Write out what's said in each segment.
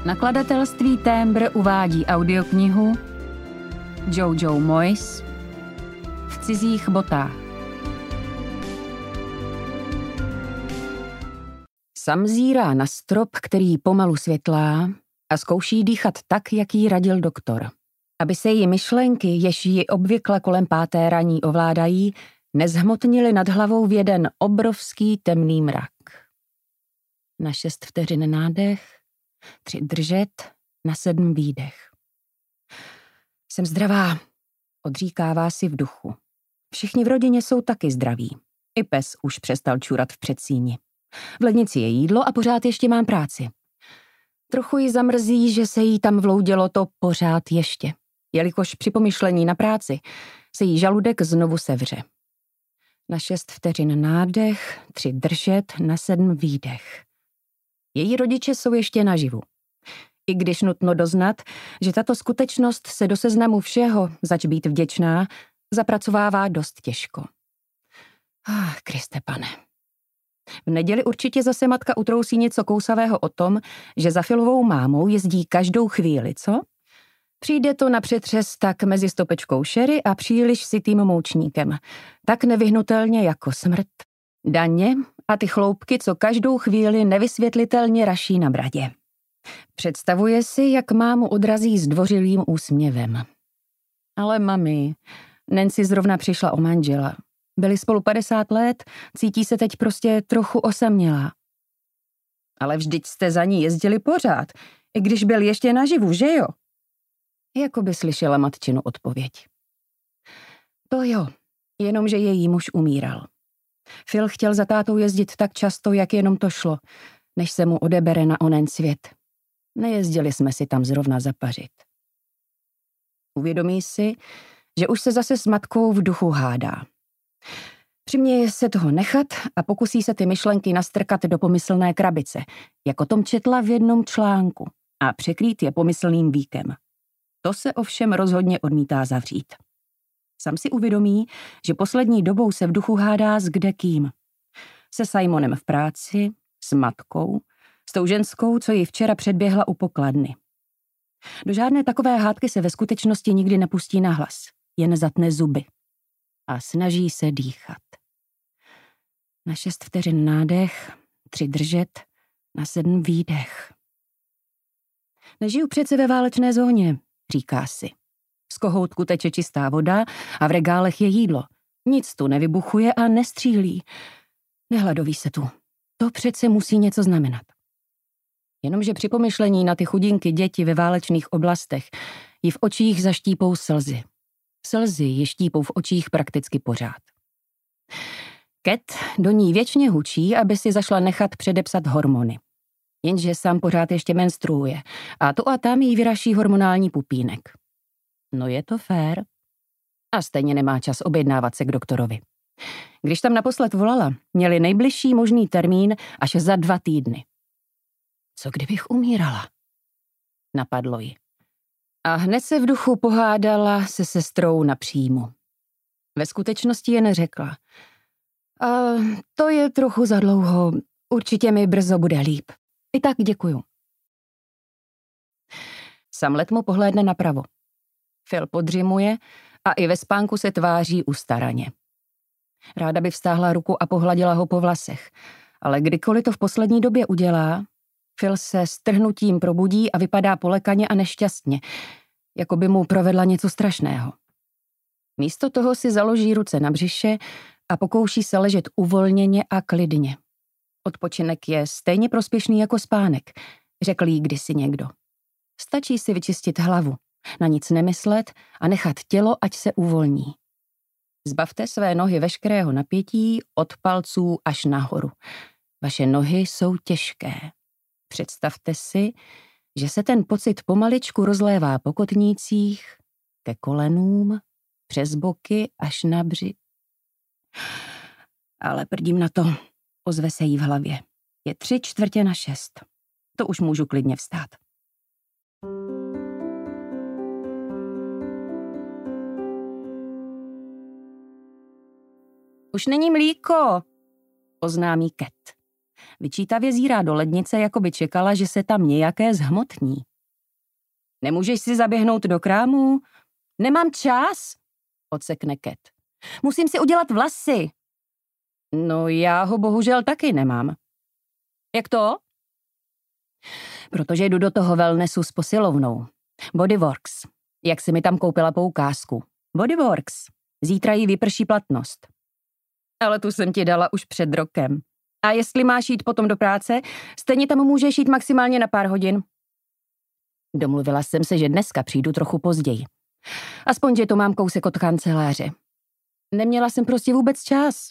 Nakladatelství Témbr uvádí audioknihu Jojo Moyes V cizích botách. Sam zírá na strop, který pomalu světlá a zkouší dýchat tak, jak jí radil doktor. Aby se její myšlenky, jež ji obvykle kolem 5. raní ovládají, nezhmotnily nad hlavou v jeden obrovský temný mrak. Na 6 vteřin nádech, 3 držet, na 7 výdech. Jsem zdravá, odříkává si v duchu. Všichni v rodině jsou taky zdraví. I pes už přestal čurat v předsíni. V lednici je jídlo a pořád ještě mám práci. Trochu ji zamrzí, že se jí tam vloudilo to pořád ještě, jelikož při pomyšlení na práci se jí žaludek znovu sevře. Na 6 vteřin nádech, 3 držet, na 7 výdech. Její rodiče jsou ještě naživu. I když nutno doznat, že tato skutečnost se do seznamu všeho, zač být vděčná, zapracovává dost těžko. Kriste pane. V neděli určitě zase matka utrousí něco kousavého o tom, že za Filovou mámou jezdí každou chvíli, co? Přijde to na přetřes tak mezi stopečkou šery a příliš sytým moučníkem. Tak nevyhnutelně jako smrt. Daně a ty chloupky, co každou chvíli nevysvětlitelně raší na bradě. Představuje si, jak mámu odrazí zdvořilým úsměvem. Ale mami, Nancy zrovna přišla o manžela. Byli spolu 50 let, cítí se teď prostě trochu osamělá. Ale vždyť jste za ní jezdili pořád, i když byl ještě naživu, že jo? Jakoby slyšela matčinu odpověď. To jo, jenomže její muž umíral. Phil chtěl za tátou jezdit tak často, jak jenom to šlo, než se mu odebere na onen svět. Nejezdili jsme si tam zrovna zapařit. Uvědomí si, že už se zase s matkou v duchu hádá. Přiměje se toho nechat a pokusí se ty myšlenky nastrkat do pomyslné krabice, jako tom četla v jednom článku, a překrýt je pomyslným víkem. To se ovšem rozhodně odmítá zavřít. Sam si uvědomí, že poslední dobou se v duchu hádá s kdekým. Se Simonem v práci, s matkou, s tou ženskou, co ji včera předběhla u pokladny. Do žádné takové hádky se ve skutečnosti nikdy nepustí na hlas, jen zatne zuby. A snaží se dýchat. Na 6 vteřin nádech, 3 držet, na 7 výdech. Nežiju přece ve válečné zóně, říká si. Z kohoutku teče čistá voda a v regálech je jídlo. Nic tu nevybuchuje a nestřílí. Nehladoví se tu. To přece musí něco znamenat. Jenomže při pomyšlení na ty chudinky děti ve válečných oblastech ji v očích zaštípou slzy. Slzy ji štípou v očích prakticky pořád. Cat do ní věčně hučí, aby si zašla nechat předepsat hormony. Jenže sám pořád ještě menstruuje a tu a tam jí vyraší hormonální pupínek. No je to fér. A stejně nemá čas objednávat se k doktorovi. Když tam naposled volala, měli nejbližší možný termín až za 2 týdny. Co kdybych umírala? Napadlo ji. A hned se v duchu pohádala se sestrou na příjmu. Ve skutečnosti je neřekla. A to je trochu za dlouho, určitě mi brzo bude líp. I tak děkuju. Sam letmo pohlédne napravo. Phil podřimuje a i ve spánku se tváří ustaraně. Ráda by vztáhla ruku a pohladila ho po vlasech, ale kdykoliv to v poslední době udělá, Phil se s trhnutím probudí a vypadá polekaně a nešťastně, jako by mu provedla něco strašného. Místo toho si založí ruce na břiše a pokouší se ležet uvolněně a klidně. Odpočinek je stejně prospěšný jako spánek, řekl jí kdysi někdo. Stačí si vyčistit hlavu, na nic nemyslet a nechat tělo, ať se uvolní. Zbavte své nohy veškerého napětí od palců až nahoru. Vaše nohy jsou těžké. Představte si, že se ten pocit pomaličku rozlévá po kotnících, ke kolenům, přes boky až na břicho. Ale prdím na to, ozve se jí v hlavě. Je 6:45. To už můžu klidně vstát. Už není mlíko, oznámí Cat. Vyčítavě zírá do lednice, jako by čekala, že se tam nějaké zhmotní. Nemůžeš si zaběhnout do krámu? Nemám čas, odsekne Cat. Musím si udělat vlasy. No já ho bohužel taky nemám. Jak to? Protože jdu do toho wellnessu s posilovnou. Bodyworks. Jak si mi tam koupila poukázku. Bodyworks. Zítra jí vyprší platnost. Ale tu jsem ti dala už před rokem. A jestli máš jít potom do práce, stejně tam můžeš jít maximálně na pár hodin. Domluvila jsem se, že dneska přijdu trochu později. Aspoň, že to mám kousek od kanceláře. Neměla jsem prostě vůbec čas.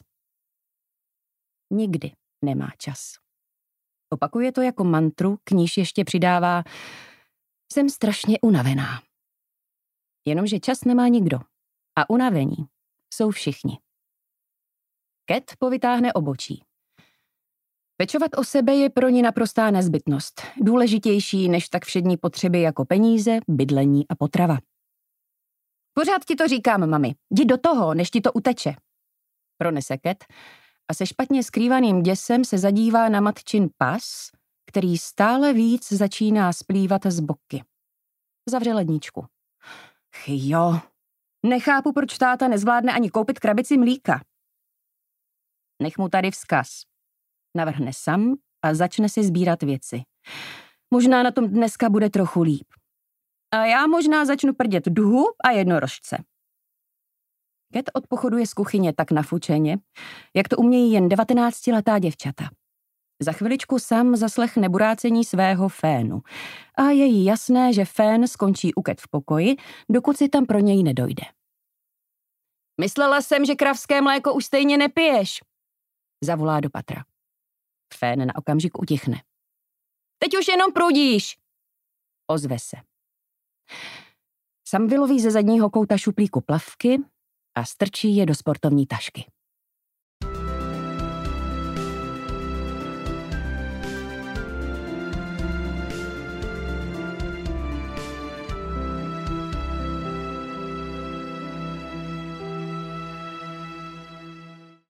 Nikdy nemá čas. Opakuje to jako mantru, k níž ještě přidává: jsem strašně unavená. Jenomže čas nemá nikdo. A unavení jsou všichni. Cat povytáhne obočí. Pečovat o sebe je pro ní naprostá nezbytnost. Důležitější než tak všední potřeby jako peníze, bydlení a potrava. Pořád ti to říkám, mami. Jdi do toho, než ti to uteče. Pronese Cat a se špatně skrývaným děsem se zadívá na matčin pas, který stále víc začíná splývat z boky. Zavře ledničku. Jo, nechápu, proč táta nezvládne ani koupit krabici mlíka. Nech mu tady vzkaz. Navrhne Sam a začne si sbírat věci. Možná na tom dneska bude trochu líp. A já možná začnu prdět duhu a jednorožce. Cat odpochoduje z kuchyně tak nafučeně, jak to umějí jen 19letá děvčata. Za chviličku Sam zaslechne burácení svého fénu a je jí jasné, že fén skončí u Cat v pokoji, dokud si tam pro něj nedojde. Myslela jsem, že kravské mléko už stejně nepiješ, zavolá do patra. Fén na okamžik utichne. Teď už jenom prudíš, ozve se. Sam vyloví ze zadního kouta šuplíku plavky a strčí je do sportovní tašky.